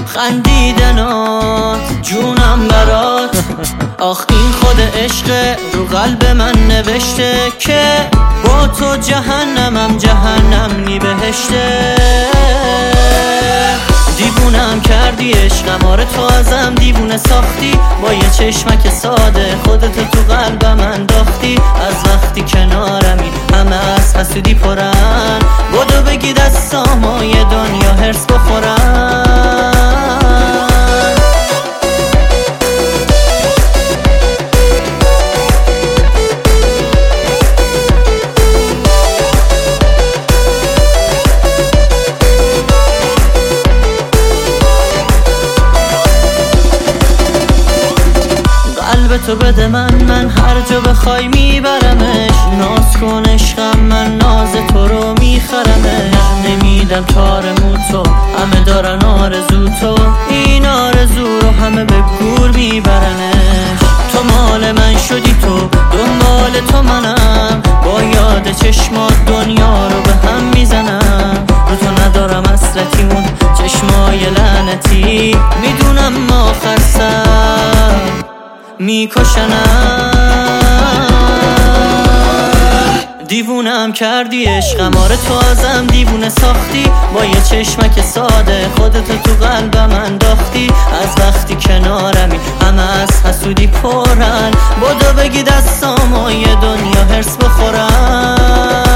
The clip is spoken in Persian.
خندیدنات جونم برات آخ این خود عشق رو قلب من نوشته که با تو جهنمم جهنم نی بهشته. دیوونم کردی عشقم، آره تو ازم دیوونه ساختی با یه چشمک ساده، خودتو تو قلبم انداختی. از وقتی کنارمی همه از حسودی پرن، بدو بگی دستامو یه دنیا هرس بخورن. تو بده من هر جا بخوای میبرمش. ناز کن عشقم من ناز تو رو میخرمش. نمیدم تار مو تو، همه دارن آرزو تو، این آرزو رو همه به گور میبرنش. تو مال من شدی، تو دنبال تو منم، با یاد چشمات دنیا رو به هم میزنم. رو تو ندارم حسرتی، اون چشمای لعنتی میدونم آخر سر میکشنم. دیوونم کردی عشقم، آره تو ازم دیوونه ساختی با یه چشمک ساده، خودتو تو قلبم انداختی. از وقتی کنارمی همه از حسودی پرن، بدو بگی دستامو یه دنیا هرس بخورن.